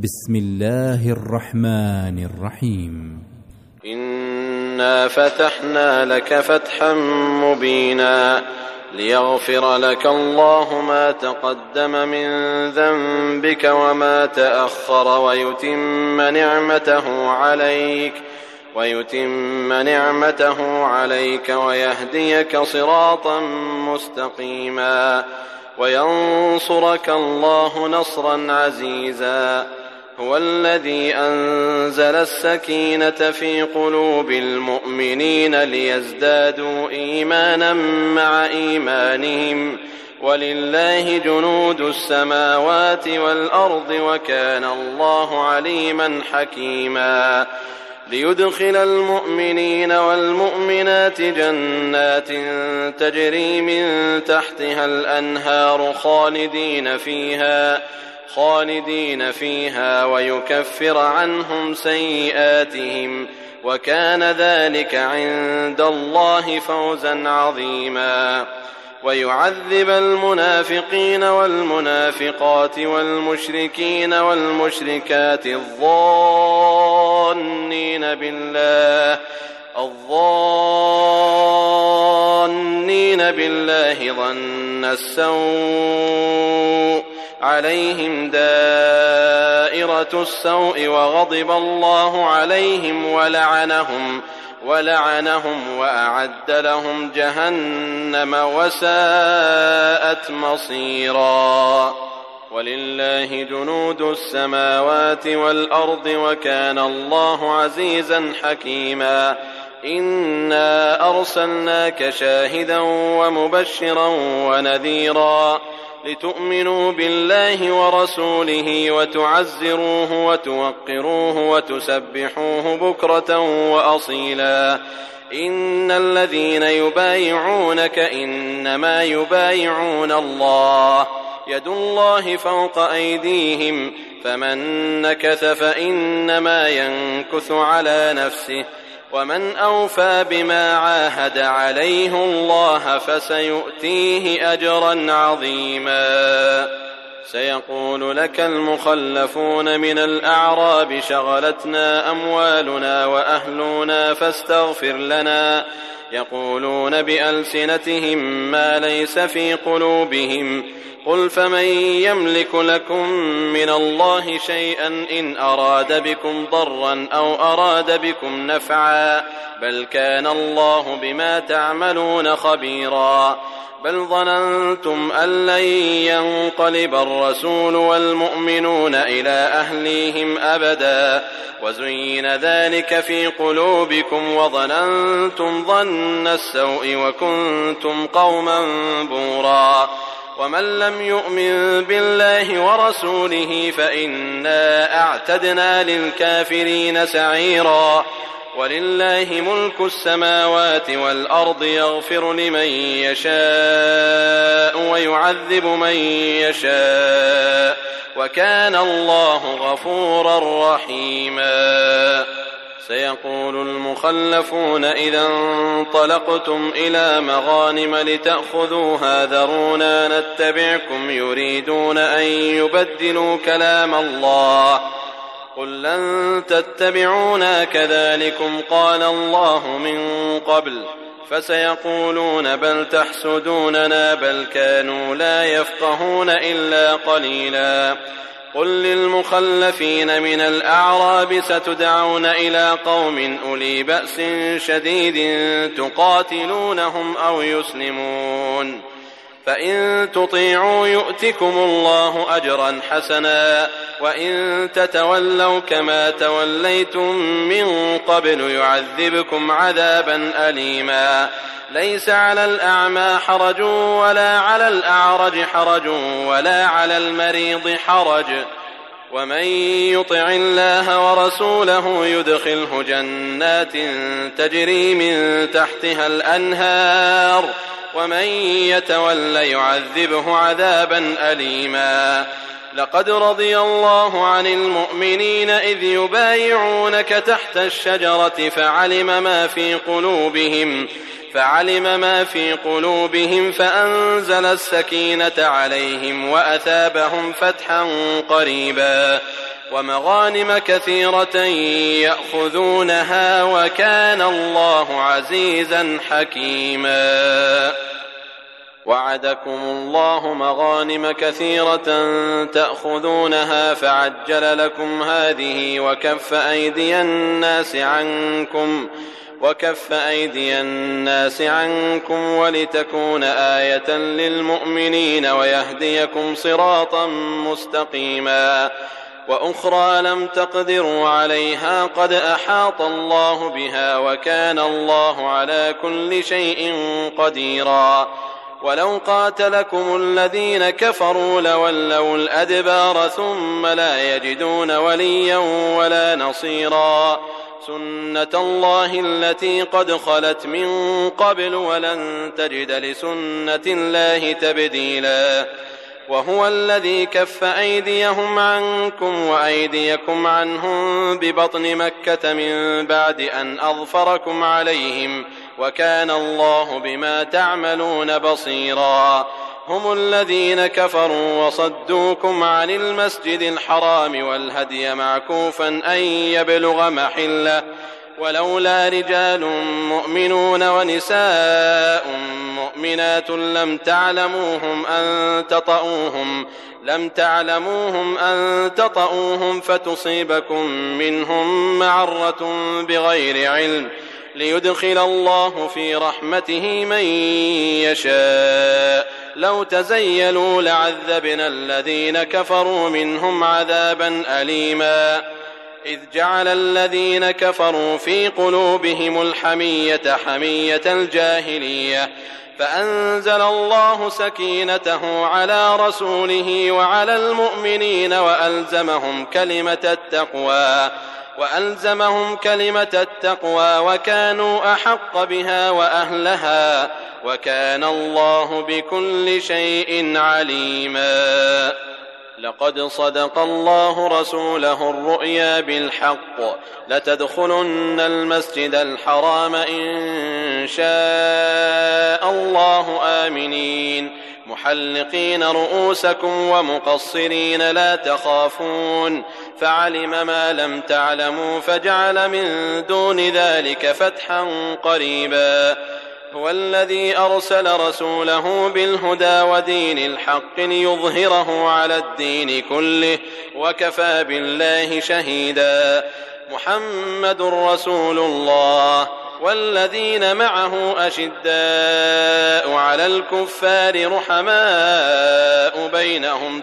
بسم الله الرحمن الرحيم. إنا فتحنا لك فتحا مبينا ليغفر لك الله ما تقدم من ذنبك وما تأخر ويتم نعمته عليك ويهديك صراطا مستقيما وينصرك الله نصرا عزيزا. هو الذي أنزل السكينة في قلوب المؤمنين ليزدادوا إيمانا مع إيمانهم ولله جنود السماوات والأرض وكان الله عليما حكيما. ليدخل المؤمنين والمؤمنات جنات تجري من تحتها الأنهار خالدين فيها ويكفر عنهم سيئاتهم وكان ذلك عند الله فوزا عظيما. ويعذب المنافقين والمنافقات والمشركين والمشركات الظانين بالله ظن السوء عليهم دائرة السوء وغضب الله عليهم ولعنهم وأعد لهم جهنم وساءت مصيرا. ولله جنود السماوات والأرض وكان الله عزيزا حكيما. إنا أرسلناك شاهدا ومبشرا ونذيرا لتؤمنوا بالله ورسوله وتعزروه وتوقروه وتسبحوه بكرة وأصيلا. إن الذين يبايعونك إنما يبايعون الله يد الله فوق أيديهم فمن نكث فإنما ينكث على نفسه ومن أوفى بما عاهد عليه الله فسيؤتيه أجرا عظيما. سيقول لك المخلفون من الأعراب شغلتنا أموالنا وأهلنا فاستغفر لنا يقولون بألسنتهم ما ليس في قلوبهم قل فمن يملك لكم من الله شيئا إن أراد بكم ضرا أو أراد بكم نفعا بل كان الله بما تعملون خبيرا. بل ظننتم أن لن ينقلب الرسول والمؤمنون إلى أهليهم أبدا وزين ذلك في قلوبكم وظننتم ظن السوء وكنتم قوما بورا. ومن لم يؤمن بالله ورسوله فإنا أعتدنا للكافرين سعيرا. ولله ملك السماوات والأرض يغفر لمن يشاء ويعذب من يشاء وكان الله غفورا رحيما. سيقول المخلفون إذا انطلقتم إلى مغانم لتأخذوها ذرونا نتبعكم يريدون أن يبدلوا كلام الله قل لن تتبعونا كذلكم قال الله من قبل فسيقولون بل تحسدوننا بل كانوا لا يفقهون إلا قليلا. قل للمخلفين من الأعراب ستدعون إلى قوم أولي بأس شديد تقاتلونهم أو يسلمون فإن تطيعوا يؤتكم الله أجرا حسنا وإن تتولوا كما توليتم من قبل يعذبكم عذابا أليما. ليس على الأعمى حرج ولا على الأعرج حرج ولا على المريض حرج ومن يطع الله ورسوله يدخله جنات تجري من تحتها الأنهار ومن يتول يعذبه عذابا أليما. لقد رضي الله عن المؤمنين إذ يبايعونك تحت الشجرة فعلم ما في قلوبهم فأنزل السكينة عليهم وأثابهم فتحا قريبا. ومغانم كثيرة يأخذونها وكان الله عزيزا حكيما. وعدكم الله مغانم كثيرة تأخذونها فعجل لكم هذه وكف أيدي الناس عنكم ولتكون آية للمؤمنين ويهديكم صراطا مستقيما. وأخرى لم تقدروا عليها قد أحاط الله بها وكان الله على كل شيء قديرا. ولو قاتلكم الذين كفروا لولوا الأدبار ثم لا يجدون وليا ولا نصيرا. سنة الله التي قد خلت من قبل ولن تجد لسنة الله تبديلا. وهو الذي كف أيديهم عنكم وأيديكم عنهم ببطن مكة من بعد أن أظفركم عليهم وكان الله بما تعملون بصيرا. هم الذين كفروا وصدوكم عن المسجد الحرام والهدي معكوفا أن يبلغ محله ولولا رجال مؤمنون ونساء مؤمنات لم تعلموهم أن تطؤوهم فتصيبكم منهم معرة بغير علم ليدخل الله في رحمته من يشاء. لو تزيلوا لعذبنا الذين كفروا منهم عذابا أليما. إذ جعل الذين كفروا في قلوبهم الحمية حمية الجاهلية فأنزل الله سكينته على رسوله وعلى المؤمنين وألزمهم كلمة التقوى وكانوا أحق بها وأهلها وكان الله بكل شيء عليما. لقد صدق الله رسوله الرؤيا بالحق لتدخلن المسجد الحرام إن شاء الله آمنين محلقين رؤوسكم ومقصرين لا تخافون فعلم ما لم تعلموا فجعل من دون ذلك فتحا قريبا. هو الذي أرسل رسوله بالهدى ودين الحق ليظهره على الدين كله وكفى بالله شهيدا. محمد رسول الله والذين معه أشداء على الكفار رحماء بينهم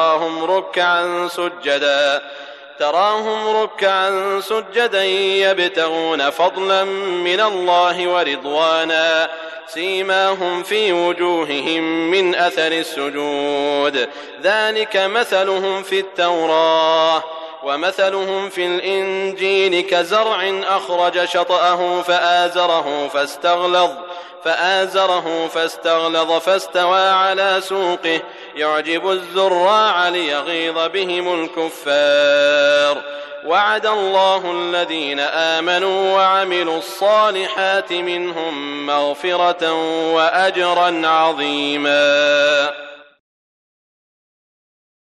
تراهم ركعا سجدا يبتغون فضلا من الله ورضوانا سيماهم في وجوههم من أثر السجود ذلك مثلهم في التوراة ومثلهم في الإنجيل كزرع أخرج شطأه فآزره فاستغلظ فاستوى على سوقه يعجب الزراع ليغيظ بهم الكفار. وعد الله الذين آمنوا وعملوا الصالحات منهم مغفرة وأجرا عظيما.